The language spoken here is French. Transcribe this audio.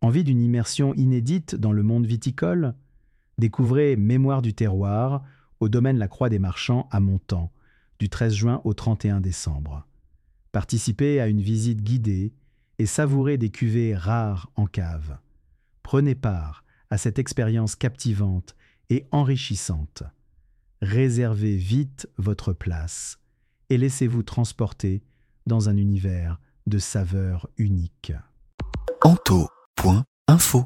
Envie d'une immersion inédite dans le monde viticole? Découvrez Mémoire du terroir au domaine La Croix des Marchands à Montan, du 13 juin au 31 décembre. Participez à une visite guidée et savourez des cuvées rares en cave. Prenez part à cette expérience captivante et enrichissante. Réservez vite votre place et laissez-vous transporter dans un univers de saveurs uniques. Anto.info